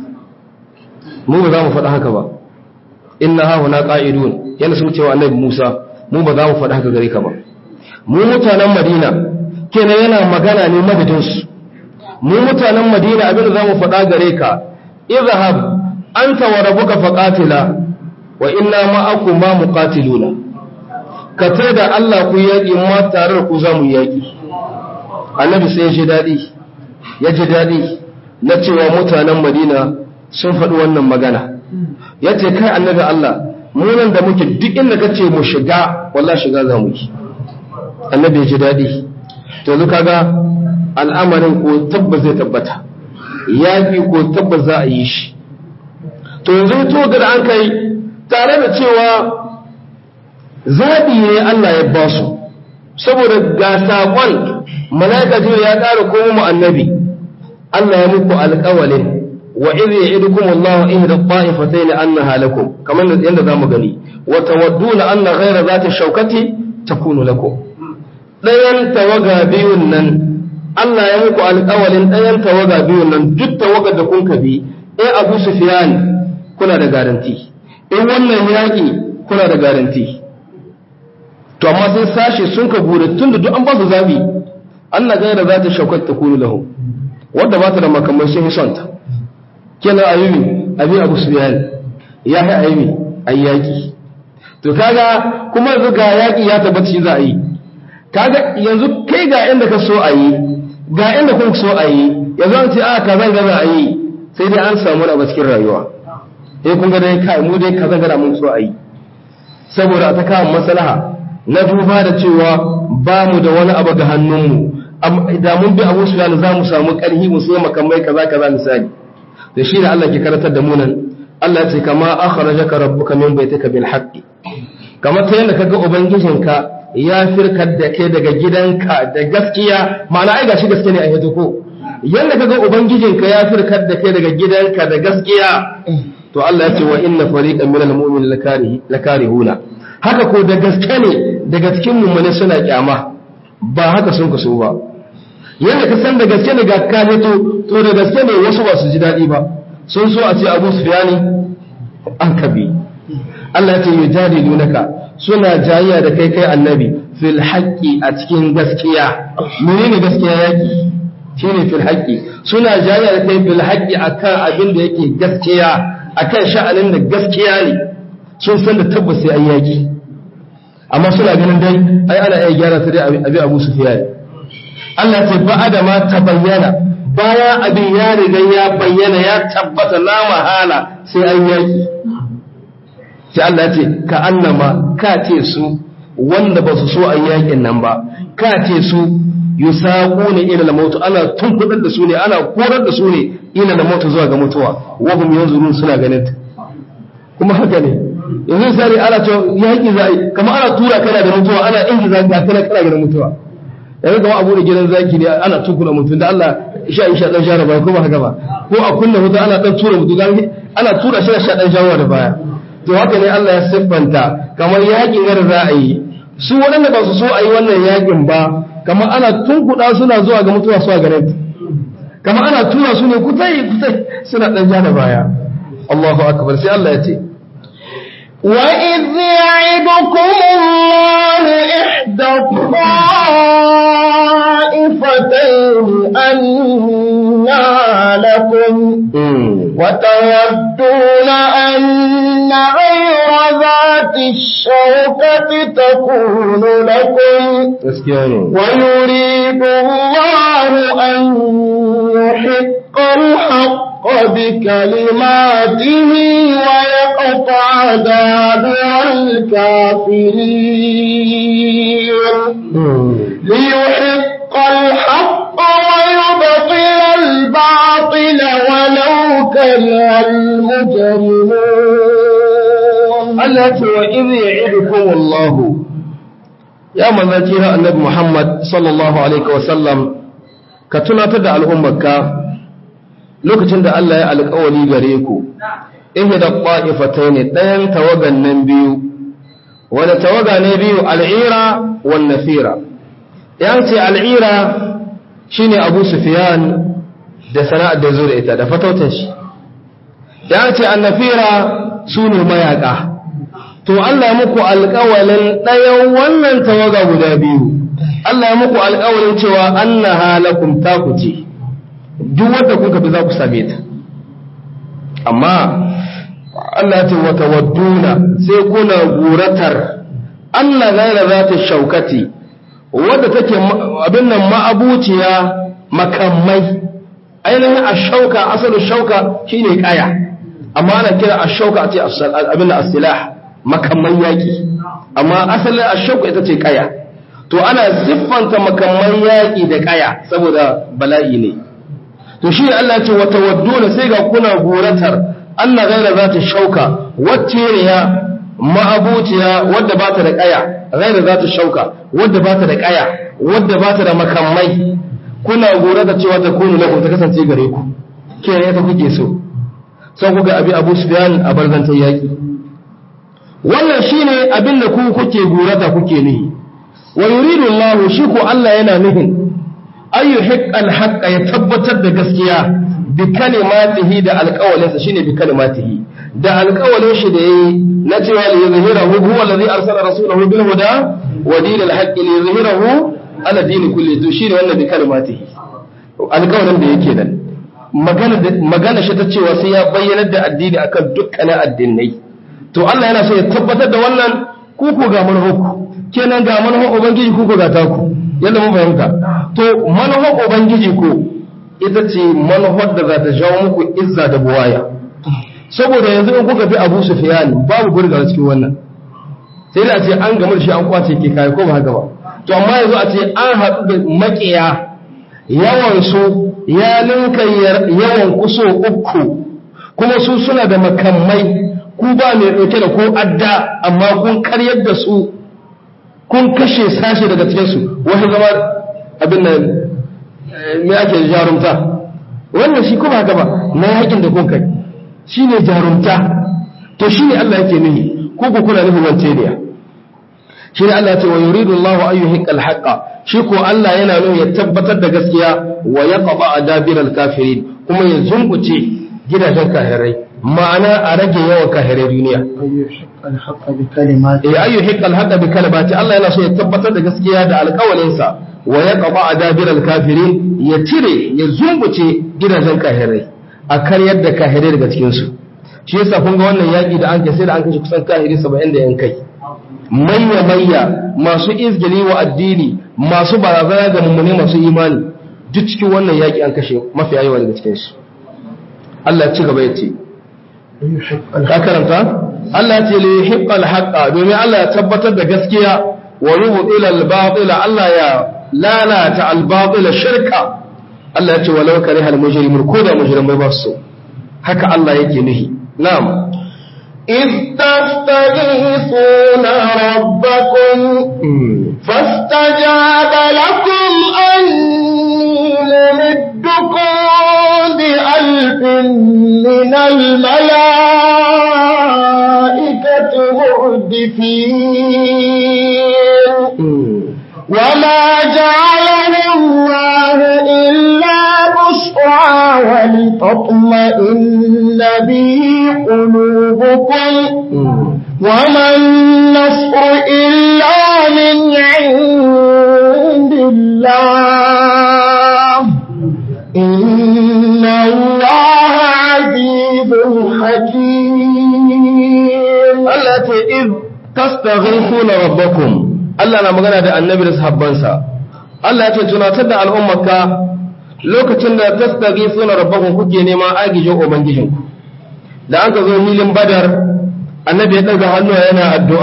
mu ba za mu faɗa haka ba inna ha huna qa'idun yana sun ce wa annabi Musa mu ba za mu faɗa haka gare ka ba mu mutanen Madina kenan yana magana ne madadin su mu mutanen Madina abin da zamu faɗa gare ka izhab anta wa rabbuka faqatila wa inna ma'akum ma muqatiluna ka da Allah ku yaki mu tare da ku zamu yaki annabi sai ya ji dadi na cewa mutanen Madina sun faɗi wannan magana yace kai annabi Allah mu nan da muke duk inda kace mu shiga wallahi shiga zamu yi annabi ya ji dadi to zuka ga al'amarin ko tabbas zai tabbata yafi ko tabbas za a yi shi to yanzu to ga an kai tare da cewa zabi ne Allah ya ba su saboda ga sakon malaika jiya ya ƙara komo mu annabi Allah ya muku alƙawalin wa idh ya'idukum Allahu ihda ta'ifatayn annaha lakum kamar yadda zamu gani wa tawadduna anna ghayra zati shawkati takunu lakum dayan tawaga biyun nan Allah ya muku alƙawalin dayan tawaga biyun nan duk tawagar da kun kabi Abu Sufyan kuna da garanti wannan yaki kuna da garanti to amma sai sashi sun ka gure tunda duk an ba su zabi Allah ghayra zati shawkati takunu lahu wanda ba ta da makamai sun sonta kenan abi Abu Sufyan ya yi ayyumi ayyaki to kaga kuma yanzu ga yaki ya tabbata shi za a yi kaga yanzu kai ga inda ka so a yi ga inda kun so a yi yanzu an ce a kazan gaza a yi sai dai an samu a cikin rayuwa kun ga dai kai mu dai kazan gaza mun so a yi saboda ta kawo maslaha na duba da cewa ba mu da wani abu ga hannunmu da mun bi Abu Sufyan za mu samu ƙarfi mu sai makamai kaza misali da shi ne Allah ke karatar da mu nan Allah ya ce kama akhrajaka rabbuka min baitika bil haqqi kamar ta yanda kaga ubangijinka ya firkar da kai daga gidanka da gaskiya ma'ana ai gashi gaskiya ne a yato ko yanda kaga ubangijinka ya firkar da kai daga gidanka da gaskiya to Allah ya ce wa inna fariqan minal mu'minina lakarihuna haka ko da gaske ne daga cikin mu'mini suna kyama ba haka sun kaso ba yadda ka san da gaske ne ga ka to da gaske ne wasu ba su ji daɗi ba sun so a ce Abu Sufyan an kabi Allah ya ce yujadilunaka suna jayya da kai annabi fil haqqi a cikin gaskiya menene gaskiya yaki shine fil haqqi suna jayya da kai fil haqqi akan abin da yake gaskiya akan sha'anin da gaskiya ne sun san da tabbas sai an yaki amma suna ganin dai ai ana iya gyara ta dai abi Abu Sufyan Allah ce ba'ada ma tabayyana baya abin ya riga ya bayyana ya tabbata la mahala sai an yaki sai Allah ya ce ka annama ka ce su wanda ba su so an yakin nan ba ka ce su yusaquna ila al-maut ana tunkudar da su ne ana korar da su ne ila al-maut zuwa ga mutuwa wa hum yanzurun suna ganin ta kuma haka ne yanzu sai ana to yaki zai kamar ana tura kana da mutuwa ana ingiza ga kana ga mutuwa yanzu kamar abu da gidan zaki ne ana tukuna mutum da Allah isha dan jara ba kuma haka ba ko a kunna mutum ana dan tura mutum ana tura shi sha dan jawa da baya to haka ne Allah ya siffanta kamar yakin gar za a yi su waɗanda ba su so a yi wannan yakin ba kamar ana tunkuɗa suna zuwa ga mutuwa su a garin kamar ana tura su ne kutai suna dan ja da baya Allahu akbar sai Allah ya ce وإذ يعدكم الله إحدى الطائفتين أنها لكم وتودون أن غير ذات الشوكة تكون لكم ويريد الله أن يحق الحق بكلماته ويقطع دابر الكافرين ليحق الحق ويبطل الباطل ولو كره المجرمون التي وإذ يعدكم الله يا من ذكر النبي محمد صلى الله عليه وسلم كتنا تدع الأمة lokacin da Allah ya alƙawari gare ku ihda qa'ifatayn dayan tawagan nan biyu wala tawaga ne biyu al'ira wan nafira yace al'ira shine Abu Sufyan da sana'ar da zura ita da fatautar shi yace an-nafira sune mayaka to Allah ya muku alƙawalin dayan wannan tawaga guda biyu Allah ya muku alƙawalin cewa annaha lakum takuti duk wanda kuka bi za ku same ta amma Allah ce wata wadduna sai kuna guratar Allah gaira za ta shaukati wadda take abin nan ma'abuciya makamai ainihin ashauka asalin shauka shine kaya amma ana kira ashauka a ce abin as-silah makamai yaki amma asalin ashauka ita ce kaya to ana siffanta makamai yaki da kaya saboda bala'i ne to shi Allah ce wata wadduna sai ga kuna goratar Allah gaira za ta shauka wacce ne ya ma'abuciya wadda ba ta da kaya gaira za ta shauka wadda ba ta da kaya wadda ba ta da makamai kuna gorata cewa ta kunu lakum ta kasance gare ku ke ne ta kuke so sai kuga abi Abu Sufyan a barzantar yaki wannan shine abin da ku kuke gorata kuke nihi wa yuridu Allah shi ko Allah yana nufin ayyuhiq alhaq ya tabbatar da gaskiya bi kalimatihi da alqawalinsa shine bi kalimatihi da alqawalin shi da yayi na cewa li yuzhirahu huwa alladhi arsala rasulahu bil huda wa dinil haqq li yuzhirahu ala din kulli to shine wannan bi kalimatihi alqawalin da yake nan magana shi ta cewa sai ya bayyana da addini akan dukkanin addinai to Allah yana so ya tabbatar da wannan ku ga manhaku kenan ga manhaku ubangiji ku ga taku yadda mun fahimta to manhaj ubangiji ko ita ce manhaj da za ta jawo muku izza da buwaya saboda yanzu in kuka fi Abu Sufyan babu burga cikin wannan sai da ce an gamar shi an kwace ke kai ko ba haka ba to amma yanzu a ce an haɗu da makiya yawan su ya linka yawan kuso uku kuma su suna da makamai ku ba mai ɗauke da ko adda amma kun karyar da su kun kashe sashe daga cikinsu wasu zama abin nan me ake jarumta wannan shi kuma haka ba na yakin da kun kai shi ne jarumta to shi ne Allah yake nuhi ko ku kuna nufin wance ne shi ne Allah ya ce wa yuridu Allahu an yuhiqqal haqqa shi ko Allah yana nuna ya tabbatar da gaskiya wa yaqba adabiral kafirin kuma ya zumbuce gidajen kafirai ma'ana a rage yawan kafirai duniya ayyu hiqqal haqqa bi kalimati Allah yana so ya tabbatar da gaskiya da alƙawalinsa wa yaqba adabiral kafirin ya tire ya zumbuce gidajen kafirai a karyar da kafirai daga cikin su shi yasa kun ga wannan yaki da an kai sai da an kashe kusan kafiri 70 da yankai mayya masu izgili wa addini masu barazana ga mummune masu imani duk cikin wannan yaki an kashe mafi yawa daga cikin su Allah ya ci gaba ya ce ka karanta Allah ya ce li yuhiqqal haqqa domin Allah ya tabbatar da gaskiya wa yubtil al batila Allah ya lalata al batila shirka Allah ya ce walau karihal mujrimun ko da mujrimai ba su haka Allah yake nuhi na'am إذ تستغيثون ربكم فاستجاب لكم أني ممدكم ب1000 من الملائكة مردفين وما جعله الله إلا بشرى ولتطمئن به قلوبكم وما النصر إلا من عند الله إن الله عزيز حكيم التي إذ تستغيثون ربكم Allah na magana da annabi da sahabbansa Allah ya ce tunatar da al'ummarka lokacin da tasdagi suna rabbakum kuke neman agijin ubangijinku da aka zo hilin badar annabi ya daga hannu yana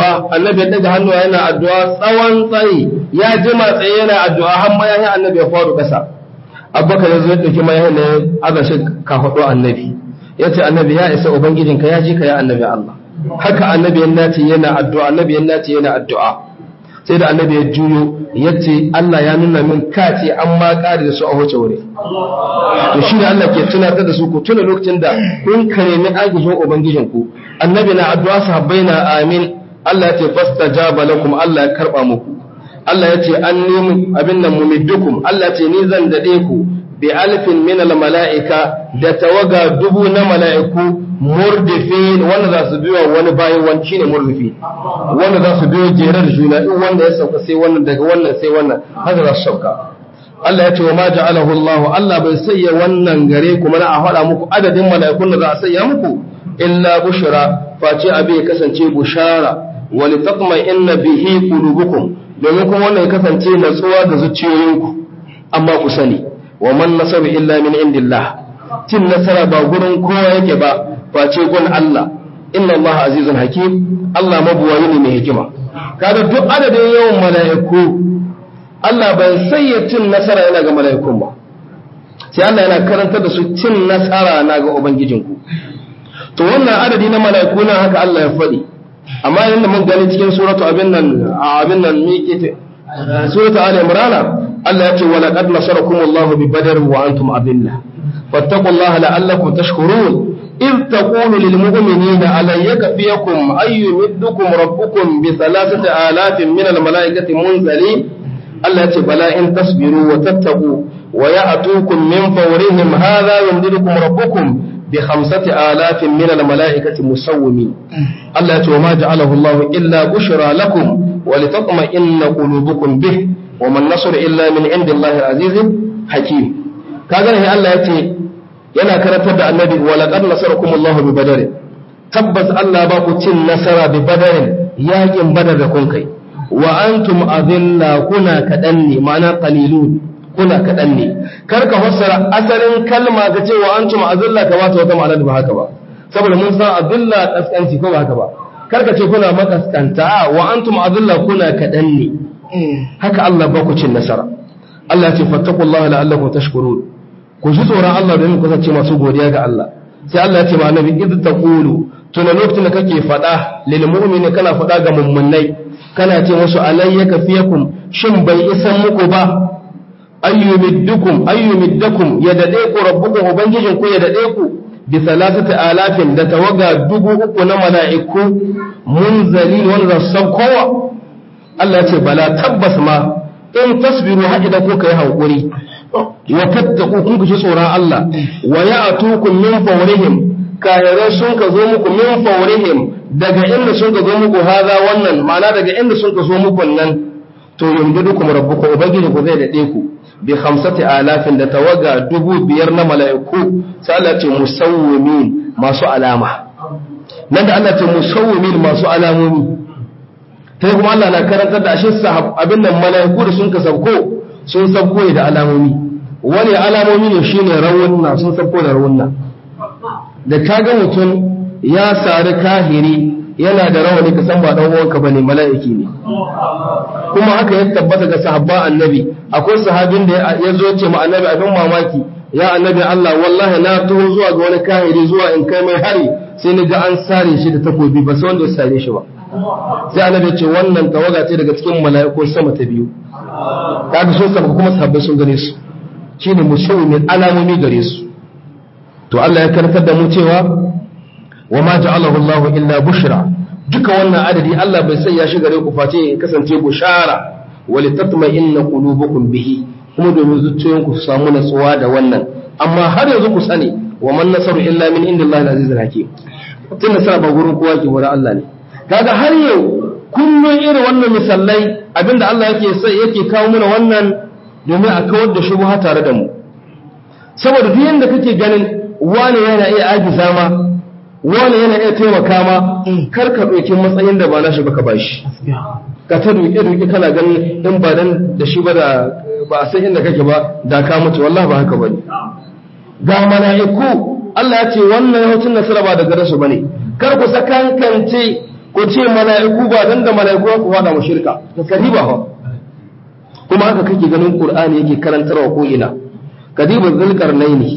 addu'a tsawon tsayi ya jima tsaye yana addu'a har mayahin annabi ya faru kasa abubakar ya zo ya dauki mayahin ne aka shi ka hudu annabi yace annabi ya isa ubangijinka ya ji ka ya annabi Allah haka annabi ya nace yana addu'a sai da annabi ya juyo ya ce Allah ya nuna min kace an ma ƙari da su a wace wuri to shi ne Allah ke tunatar da su ku tuna lokacin da kun kare min agijin ubangijinku annabi na addu'a sahabbai na amin Allah ya ce fastajaba lakum Allah ya karba muku Allah ya ce an nemi abin nan mumiddukum Allah ya ce ni zan dade ku bi alfin min al mala'ika da tawaga 1000 na mala'iku murdifin wanda za su biyo wani bayan wani shine murdifi wanda za su biyo jerar juna in wanda ya sauka sai wannan daga wannan sai wannan haka za su sauka Allah ya ce wa ma ja'alahu Allah Allah bai sayya wannan gare ku mana a faɗa muku adadin mala'ikun da za a sayya muku illa bushra face abe kasance bushara wa litatma'inna bihi qulubukum domin kuma wannan ya kasance natsuwa da zuciyoyinku amma ku sani wa man nasaru illa min indillah cin nasara ba gurin kowa yake ba face gun Allah inna Allah azizun hakim Allah mabuwayi ne mai hikima kada duk adadin yawan mala'iku Allah bai sayya cin nasara yana ga mala'ikun ba sai Allah yana karantar da su cin nasara na ga ubangijinku to wannan adadi na mala'iku na haka Allah ya faɗi amma yanda mun gani cikin suratu abin nan miƙe suratu ali imran Allah ya ce wa laqad nasarakumullahu bi badr wa antum adilla fattaqullaha la'allakum tashkurun إذ تقول للمؤمنين ألن يكفيكم أن يمدكم ربكم ب3000 من الملائكة منزلين التي بلى إن تصبروا وتتقوا ويأتوكم من فورهم هذا يمددكم ربكم ب5000 من الملائكة مسومين التي وما جعله الله إلا بشرى لكم ولتطمئن قلوبكم به وما النصر إلا من عند الله العزيز حكيم كذا الله يأتي yana karantar da annabi wa laqad nasarakumullahu bi badr tabbas Allah ba ku cin nasara bi badr yakin badar da kun kai wa antum adilla kuna kadan ne ma'ana qalilun kuna kadan ne karka fassara asalin kalma ga cewa antum adilla ka ba ta wata ma'ana ba haka ba saboda mun san adilla kaskanci ko ba haka ba karka ce kuna makaskanta wa antum adilla kuna kadan ne haka Allah ba ku cin nasara Allah ya ce fattaqullaha la'allakum tashkurun ku ji tsoron Allah domin ku kasance masu godiya ga Allah sai Allah ya ce ma annabi idh taqulu tuna lokacin da kake fada lil mu'mini kana fada ga mummunai kana ce musu alayyaka fiyakum shin bai isan muku ba ayyumiddukum ya dade ku rabbukum ubangijin ku ya dade ku bi 3000 da tawaga 3000 na mala'iku munzalin wanda saukowa Allah ya ce bala tabbas ma in tasbiru haƙida ko kai hankuri wa tattaku kun ku ji tsoron Allah wa ya'tukum min fawrihim kayaran sun ka zo muku min fawrihim daga inda sun ka zo muku haza wannan ma'ana daga inda sun ka zo muku nan to yumdidukum rabbukum ubangiji ku zai dade ku bi 5000 da tawaga 5000 na mala'iku sai Allah ce musawwimin masu alama nan da Allah ce musawwimin masu alamomi sai kuma Allah na karantar da ashe abin nan mala'iku da sun ka sabko sun sabko da alamomi wani alamomi ne shine rawunna sun sabko da rawunna da kaga mutum ya sari kahiri yana da rawani ka san ba dan uwanka bane mala'iki ne kuma haka ya tabbata ga sahabban annabi akwai sahabin da ya zo ce ma annabi abin mamaki ya annabi Allah wallahi na taho zuwa ga wani kahiri zuwa in kai mai hari sai ni ga an sare shi da takobi ba sai wanda ya sare shi ba sai annabi ce wannan tawaga ce daga cikin mala'iku sama ta biyu kaga sun saba kuma sahabbai sun gane su shine musawwimin alamomi gare su to Allah ya karantar da mu cewa wa ma ja'alahu Allah illa bushra duka wannan adadi Allah bai sai ya shiga gare ku face ya kasance bushara walitatma'inna qulubukum bihi kuma domin zuciyoyinku su samu natsuwa da wannan amma har yanzu ku sani wa man nasaru illa min indillahi al-azizul hakim tun nasara ba gurin kowa ke wurin Allah ne kaga har yau kullun irin wannan misallai abinda Allah yake kawo mana wannan domin a kawar da shubha tare da mu saboda duk yanda kake ganin wani yana iya ajiza ma wani yana iya taimaka ma kar ka ɗauki matsayin da ba na shi baka bashi ka ta duke kana ganin in ba dan da shi ba da ba a san inda kake ba da ka mutu wallahi ba haka bane ga mala'iku Allah ya ce wannan yawancin nasara ba daga rasu bane kar ku sakankance ku ce mala'iku ba dan da mala'iku ku fada mu shirka kadiba fa kuma haka kake ganin Qur'ani yake karantarwa ko ina kadiba zulqarnaini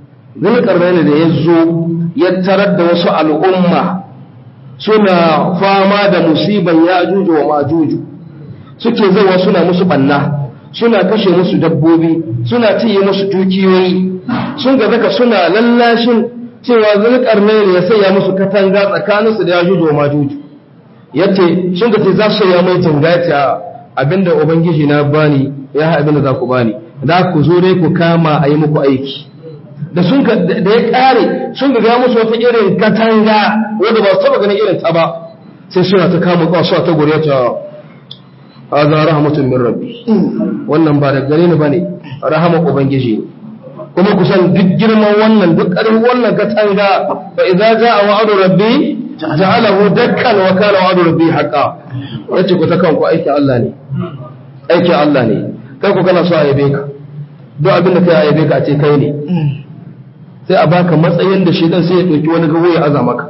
da yazo ya tarar da wasu al'umma suna fama da musiban ya'juju wa ma'juju suke zawa suna musu banna suna kashe musu dabbobi suna ciye musu dukiyoyi sun ga zaka suna lallashin cewa zulqarnaini ya saya musu katanga tsakaninsu da ya'juju wa ma'juju yace sun ga ce za su ya mai tangata abinda ubangiji na bani ya abinda za ku bani da ku zo dai ku kama ayi muku aiki da ya kare sun ga musu wata irin katanga wanda ba su taba ganin irin ta ba sai suna ta kama kwaso ta gure ta azza rahmatun min rabbi wannan ba da gare ni bane rahama ubangiji kuma kusan duk girman wannan duk ƙarfin wannan katanga fa idza jaa wa'du rabbi ja'alahu dakkan wa kana wa'du rabbi haqqan yace ku ta kanku aikin Allah ne aikin Allah ne kai ku kana so a yabe ka duk abin da kai a yabe ka a ce kai ne sai a baka matsayin da shi dan sai ya dauki wani gawo ya aza maka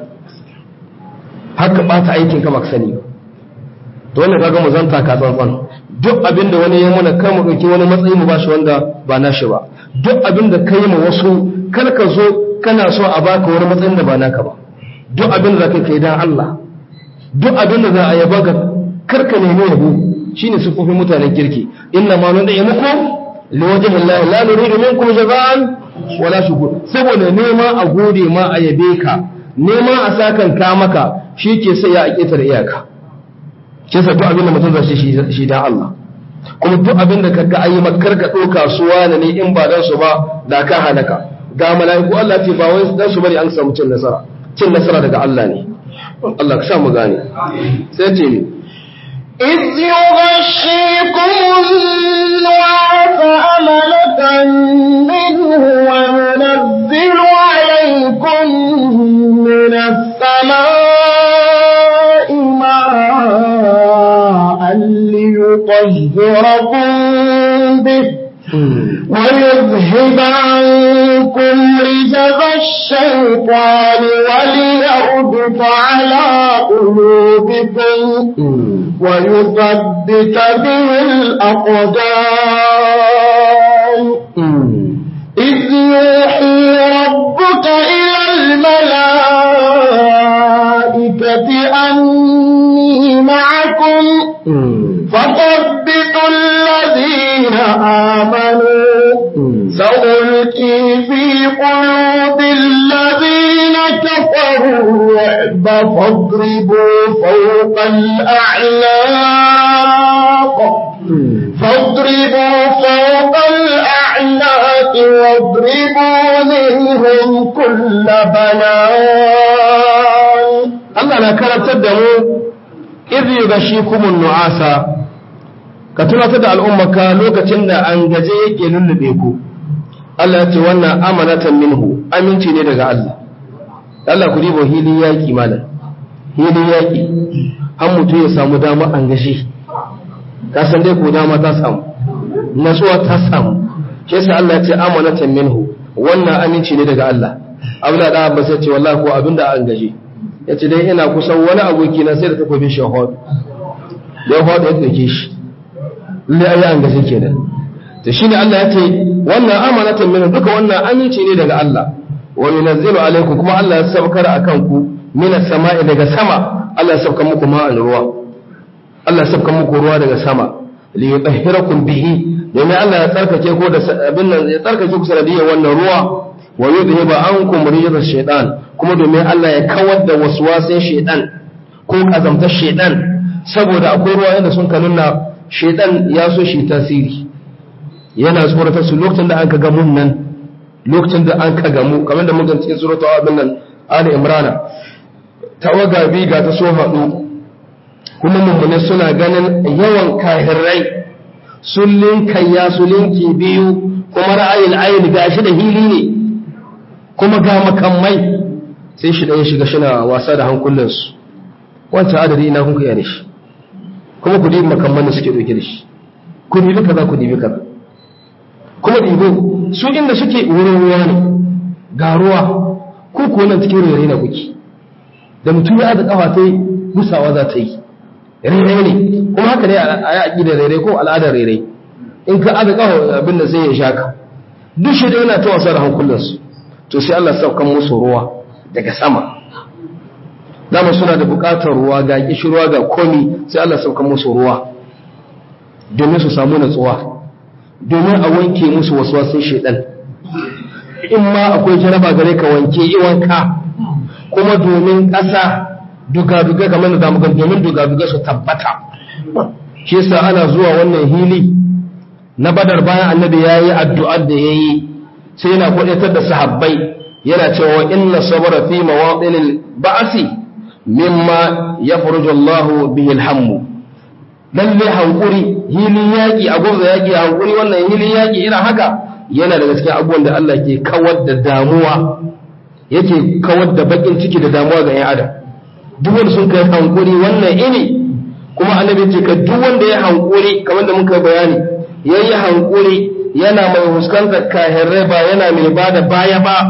haka bata aikin ka baka sani to wannan kaga mu zanta ka tsantsan duk abinda wani ya muna kai mu dauki wani matsayi mu bashi wanda ba nashi ba duk abinda kai mu wasu kar ka zo kana so a baka wani matsayin da ba naka ba duk abinda zaka kai dan Allah duk abinda za a yaba ka kar ka nemi yabo shine sufofin mutanen kirki inna ma nud'imukum liwajhi Allah la nuridu minkum jazaan wala shukur saboda nema a gode ma a yabe ka nema a sakan ka maka shi ke sai ya aƙetar iyaka ke sa duk abin da mutum zai shi dan Allah kuma duk abin da kaga ayi makar ka doka su wani ne in ba dan su ba da ka halaka ga malaiku Allah ce ba wai dan su bari an samu cin nasara daga Allah ne Allah ka sa mu gane sai ce ni إذ يغشيكم النعاس أمنة منه وينزل عليكم من السماء ماء ليطهركم به ويذهب عنكم رجز الشيطان وليربط على قلوبكم ويثبت به الأقدام إذ يوحي ربك إلى الملائكة أني معكم فثبتوا الذين آمنوا سألقي في قلوب الذين كفروا الرعب فاضربوا فوق الأعناق واضربوا فوق الأعناق واضربوا منهم كل بنان. Allah na karantar da mu idh yughashikumun nu'asa, ka tunatar da al'ummaka lokacin da an gaje yake lullube ku. Allah ya ce wannan amanatan minhu, aminci ne daga Allah. Allah ku dibo hilin yaki malam, hilin yaki an mutu ya samu dama an gashi, ka san dai ko dama ta samu, natsuwa ta samu. Shi yasa Allah ya ce amanatan minhu, wannan aminci ne daga Allah. Abdullahi da Abbas ya ce wallahi ko abinda an gaje, ya ce dai ina kusan wani aboki na sai da takobin shahad da ya faɗa ya ɗauke shi lalle ayi an gaje kenan. to shine Allah ya ce wannan amanatan min duka wannan aminci ne daga Allah. wa yunazzilu alaikum, kuma Allah ya saukar akan ku minas sama'i, daga sama Allah ya saukar muku ma'an ruwa, Allah ya saukar muku ruwa daga sama li yutahhirakum bihi, domin Allah ya tsarkake ku da abin nan, ya tsarkake ku sanadiyar wannan ruwa. wa yudhiba ankum rijza shaytan, kuma domin Allah ya kawar da waswasin shaytan ko kazamtar shaytan, saboda akwai ruwa yanda sun kanuna shaytan ya so shi tasiri, yana tsoratar su lokacin da an ka gamu nan, lokacin da an ka gamu kamar da muka cikin suratul abin nan Ali Imran, tawaga bi ga ta so haɗu, kuma mummune suna ganin yawan kahirai sun linka ya su linki biyu, kuma ra'ayin ayin gashi da hili ne, kuma ga makamai, sai shi ɗaya shiga shina wasa da hankulansu, wancan adadi ina kun kaya da shi, kuma ku dibi makamman da suke ɗauke da shi, ku dibi kaza ku dibi kaza, kuma dibo su inda suke wurin ruwa ne, ga ruwa ko ko nan cikin rere na kuke, da mutum ya da kafa sai gusawa za ta yi rere ne, kuma haka ne a yi aƙidar rere ko al'adar rere, in ka ada kafa abin da sai ya shaka duk shi da yana ta wasa da hankulansu. To sai Allah saukan musu ruwa daga sama, dama suna da bukatar ruwa, ga kishirwa ga komi, sai Allah saukan musu ruwa domin su samu natsuwa, domin a wanke musu waswasin shedan, in ma akwai jaraba gare ka wanke iwanka, kuma domin ƙasa duga-duga kamar da damugan, domin duga-duga su tabbata. Shi yasa ana zuwa wannan hili na Badar bayan annabi ya yi addu'ar da ya yi, sai yana kwadatar da sahabbai yana cewa inna sabara fi mawadinil ba'si mimma yafruju Allahu bihi alhammu, lalle hankuri hilin yaki a gwamza yaki hankuri, wannan hilin yaki irin haka yana daga cikin abubuwan da Allah ke kawar da damuwa, yake kawar da bakin ciki da damuwa ga 'yan adam. duk wanda sun kai hankuri wannan ini, kuma annabi ce ka duk wanda ya hankuri kamar da muka bayani, yayi hankuri yana mai fuskantar kahirai ba yana mai bada baya ba,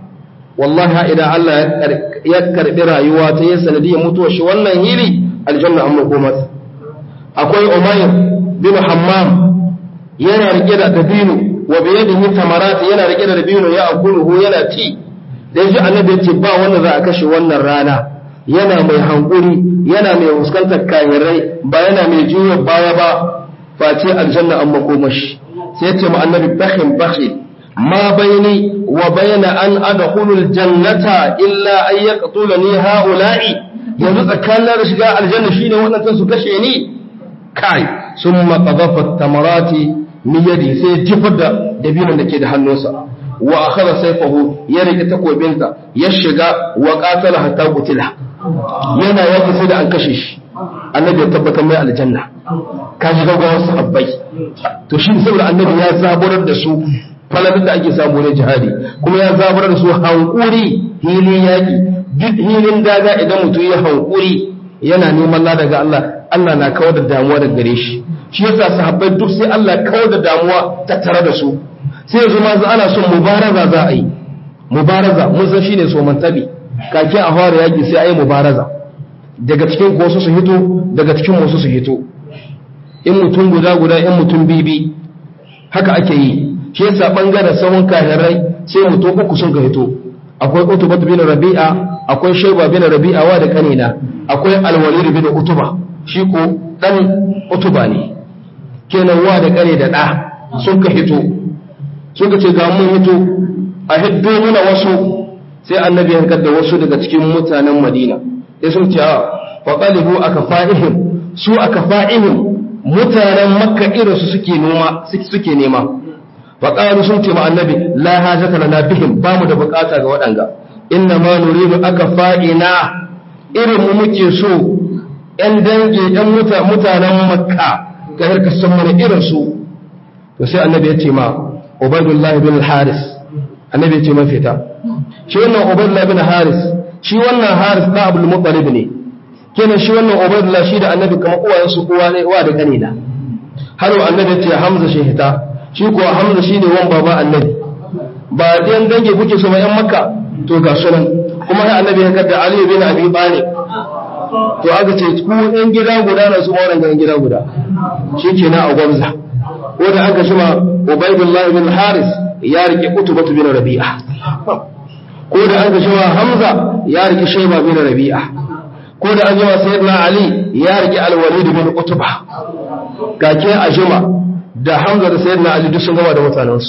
wallahi idan Allah ya karbi rayuwa ta yin sanadiyar mutuwar shi wannan hili, aljanna amma goma. Akwai Umayr bin Hammam yana rike da dabino, wa bi yadihi tamarat, yana rike da dabino ya akuluhu yana ci, da yaji annabi ya ce ba wanda za a kashe wannan rana yana mai hankuri, yana mai fuskantar kahirai ba yana mai juya baya ba, face aljanna amma goma shi. Sai ya ce ma annabi bakhil bakhil ma baini wa bayna an adkhulul jannata illa an yaqtulani haula'i, yanzu tsakanin shiga aljanna shine wadannan su kashe ni kai. Summa qadafa tamarati min yadi, sai jifar da dabinon da ke da hannunsa, wa akhadha sayfahu, ya rike takobinsa ya shiga wa qatala hatta qutila, yana yaki sai da an kashe shi. Annabi ya tabbatar mai aljanna, ka shiga ga wasu habbai. To shi saboda annabi ya zaburar da su faladin da ake samu na jihadi, kuma ya zaburar da su hankuri hilin yaki. Duk hilin daga idan mutum ya hankuri yana neman lada daga Allah, Allah na kawar da damuwa daga gare shi. Shi yasa sahabbai duk sai Allah kawar da damuwa tattare da su. Sai yanzu ma ana son mubaraza za a yi, mubaraza mun san shine so mantabi, kake a fara yaki sai ayi mubaraza, daga cikin wasu su hito, daga cikin wasu su hito, in mutum guda guda, in mutum bibi, haka ake yi. Shi yasa bangaren sahun kahirai sai mutum uku sun ka hito, akwai Utba bin Rabi'a, akwai Shayba bin Rabi'a wa da kanina, akwai Al-Walid bin Utba, shi ko dan Utba ne, kenan wa da kane da da sun ka hito, suka ce ga mun hito a hiddo muna wasu. Sai annabi ya hankar da wasu daga cikin mutanen Madina, sai sun ce fa qalibu akafa'ihim, su akafa'ihim mutanen makka irin su suke nema fa qalu sun ce ma annabi la hajata lana bihim ba mu da bukata ga waɗanga inna ma nuridu aka fa'ina irin mu muke so ‘yan dangi ‘yan mutanen makka ga harkar san mana irin su to sai annabi ya ce ma ubaidullahi bin haris annabi ya ce man fita shi wannan ubaidullahi bin haris shi wannan haris da abul muttalib ne kenan shi wannan ubaidullahi shi da annabi kamar uwayen su uwa ne uwa da kane da har annabi ya ce hamza shi hita shi ko hamza shi ne wan baba annabi ba dan dangi kuke so ma ‘yan makka to ga sunan kuma sai annabi ya kada ali bin abi talib to aka ce ku ɗan gida guda na su wannan ɗan gida guda shi ke na a gwamza ko da aka shima ubaidullahi bin haris ya rike utubatu bin rabi'a ko da aka shima hamza ya rike shayba bin rabi'a ko da an jima sayyidina ali ya rike alwalid bin utba kake a jima da hamza da sayyidina ali duk sun gaba da mutanensu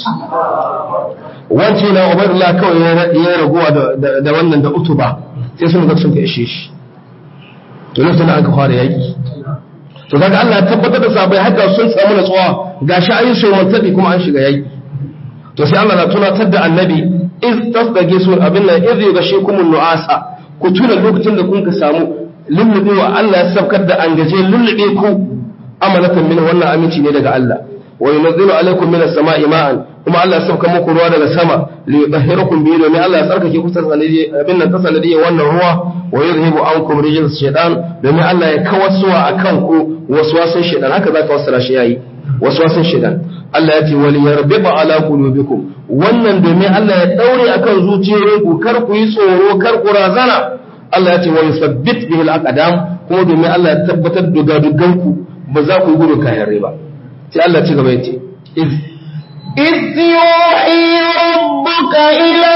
wance na ubaidullahi kawai ya raguwa da wannan da utuba sai sun ga sun ka ishe shi to lokacin aka fara yaki to kaga Allah ya tabbatar da sabai haka sun samu natsuwa gashi ayi shirman tabi kuma an shiga yaki to sai Allah na tunatar da annabi iz tasdage su abin nan iz yughashikumun nu'asa ku tuna lokacin da kun ka samu lullubewa Allah ya sabkar da an gaje lullube ku amanatan min wannan aminci ne daga Allah wa yunzilu alaikum minas sama'i ma'an kuma Allah ya sauka muku ruwa daga sama li yutahhirakum bihi domin Allah ya tsarkake ku sanadiye abin nan ta sanadiye wannan ruwa wa yuzhibu ankum rijal shaytan domin Allah ya kawasuwa akan ku waswasin shaytan haka zaka wasara shi yayi waswasin shaytan Allah ya ce wali yarbita ala qulubikum wannan domin Allah ya daure akan zuciyoyinku kar ku yi tsoro kar ku razana Allah ya ce wa yusabbit bihi al-aqdam kuma domin Allah ya tabbatar da dugaduganku ba za ku yi gudu kayan ba sai Allah ci gaba yace إذ يوحي ربك إلى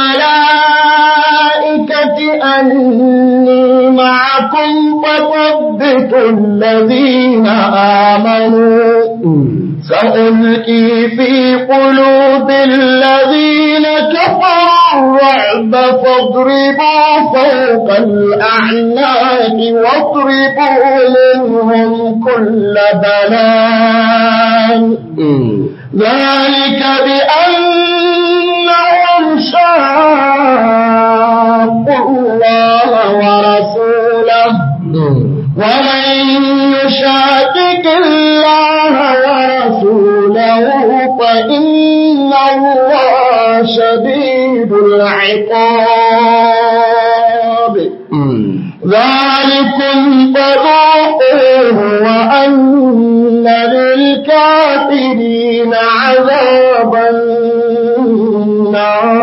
الملائكة أني معكم فثبتوا الذين آمنوا سألقي في قلوب الذين كفروا الرعب فاضربوا فوق الأعناق واضربوا منهم كل بنان ذلك بأنهم شاقوا الله ورسوله ومن يشاقق الله ورسوله فإن الله شديد العقاب ذلكم فذوقوه وأن للكافرين عذاب النار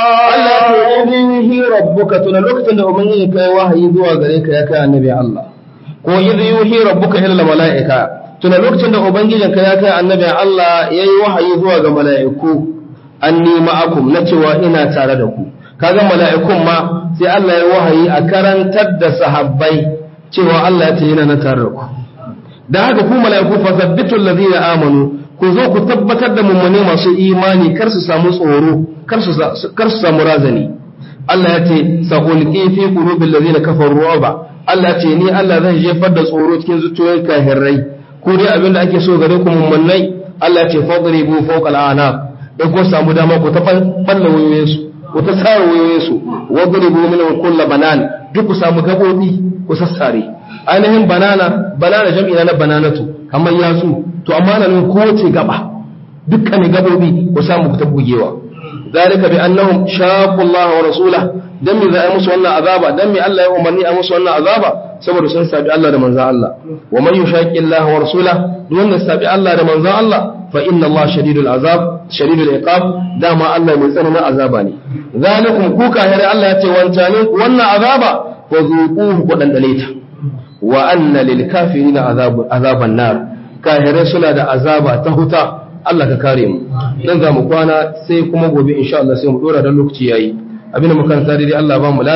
rabbuka tuna lokacin da ubangiji kai wahayi zuwa gare ka ya kai annabi Allah ko idh yuhi rabbuka ila malaika tuna lokacin da ubangijin ka ya kai annabi Allah yayi wahayi zuwa ga malaiku anni ma'akum na cewa ina tare da ku kaga malaikun ma sai Allah ya wahayi a karantar da sahabbai cewa Allah ya ce yana na tare da ku da haka ku malaiku fasabbitul ladina amanu ku zo ku tabbatar da mummune masu imani kar su samu tsoro kar su samu razani Allah ya ce sa'ulqi fi qulubil ladina kafaru ru'ba Allah ce ni Allah zan jefar da tsoro cikin zuciyoyin kafirai ko dai abinda ake so gare ku mummunai Allah ya ce fadribu fawqa al'anaq dan ko samu dama ku ta balla wayoyin su ku ta sare wayoyin su wadribu minhum kull banan duk ku samu gabobi ku sassare ainihin banana jami'i na bananatu kamar yasu to amma nan kowace gaba dukkanin gabobi ku samu ku ta bugewa zalika bi annahum shaqu Allah wa rasulahu dan me za a musu wannan azaba dan me Allah ya umarni a musu wannan azaba saboda sun sabi Allah da manzon Allah wa man yushaqi Allah wa rasulahu duk wanda sabi Allah da manzon Allah fa inna Allah shadidul azab shadidul iqab dama Allah mai tsananin azaba ne zalikum ku kahire Allah ya ce wannan azaba fa zuquhu ku dandale ta wa anna lil kafirina azaban nar kahire suna da azaba ta huta Allah ka kare mu dan za mu kwana sai kuma gobe insha Allah sai mu dora dan lokaci yayi abinda muka karanta dai Allah ba mu lada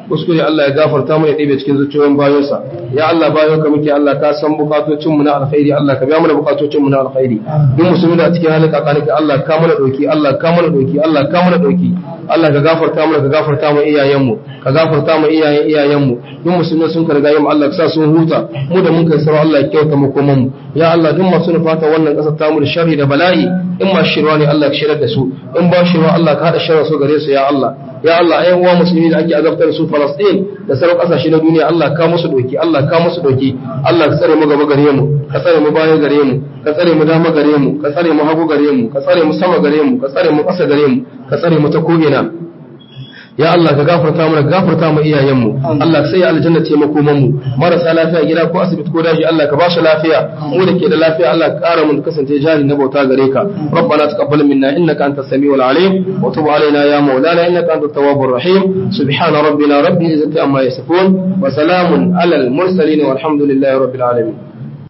kuskure Allah ya gafarta mu ya ɗebe cikin zuciyoyin bayonsa ya Allah bayonka muke Allah ka san bukatocin mu na alkhairi Allah ka biya mana bukatocin mu na alkhairi duk musulmi da cikin halin kakaniki Allah ka mana doki Allah ka mana doki Allah ka mana doki Allah ka gafarta mana ka gafarta mu iyayenmu ka gafarta mu iyayenmu duk musulmi sun karga yin Allah ka sa sun huta mu da mun kai sarwa Allah ya kyauta mu kuma mu ya Allah duk masu nufata wannan kasar tamu da sharri da bala'i in ma shirwa ne Allah ka shirar da su in ba shirwa Allah ka hada sharri su gare su ya Allah ya Allah ayan uwa musulmi da ake azabtar su Palestine da sauran kasashe na duniya Allah ka musu doki Allah ka musu doki Allah ka tsare mu gaba gare mu ka tsare mu baya gare mu ka tsare mu dama gare mu ka tsare mu hagu gare mu ka tsare mu sama gare mu ka tsare mu ƙasa gare mu ka tsare mu ta ko'ina ya Allah ka gafarta mana gafarta mu iyayenmu Allah ka sanya aljanna ce makoman mu marasa lafiya gida ko asibiti ko daji Allah ka ba su lafiya mu da ke da lafiya Allah ka ƙara mu kasance jari na bauta gare ka rabbana taqabbal minna innaka antas samiul alim wa tub alaina ya maulana innaka antat tawwabur rahim subhana rabbina rabbil izzati amma yasifun wa salamun alal mursalin walhamdulillahi rabbil alamin